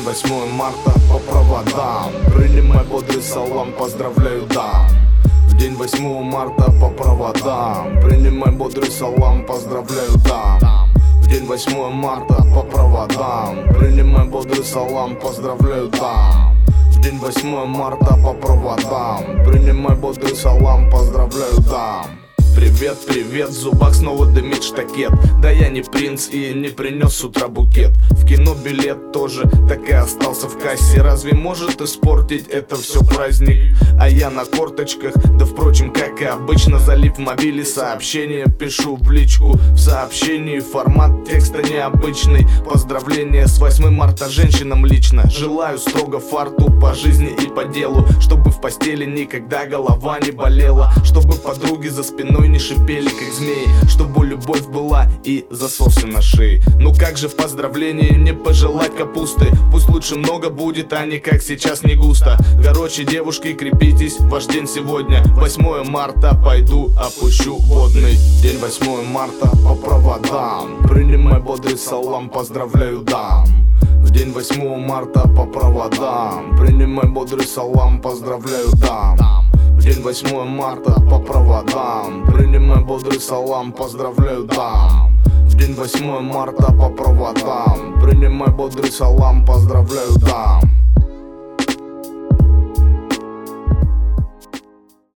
день 8 марта по проводам. Принимай бодрый салам, поздравляю, да. В день 8 марта по проводам. Принимай бодрый салам, поздравляю, да. В день 8 марта по проводам. Принимай бодрый салам, поздравляю, да. В день 8 марта по проводам. Принимай бодрый салам, поздравляю, да. Привет, привет, в зубах снова дымит штакет. Да я не принц и не принес с утра букет. В кино билет тоже так и остался в кассе. Разве может испортить это все праздник? А я на корточках, да впрочем, как и обычно, залив в мобиле сообщение пишу в личку. В сообщении формат текста необычный. Поздравления с 8 марта женщинам лично. Желаю строго фарту по жизни и по делу, чтобы в постели никогда голова не болела, чтобы подруги за спиной не шипели, как змеи, чтобы любовь была и засосы на шее. Ну как же в поздравлении не пожелать капусты? Пусть лучше много будет, а не как сейчас не густо. Короче, девушки, крепитесь, ваш день сегодня 8 марта, пойду опущу водный. День 8 марта по проводам. Принимай бодрый салам, поздравляю, да. В день 8 марта по проводам. Принимай бодрый салам, поздравляю, да. В день 8 марта по проводам. Принимай бодрый салам, поздравляю, да. В день 8 марта по проводам. Принимай бодрый салам, поздравляю, да.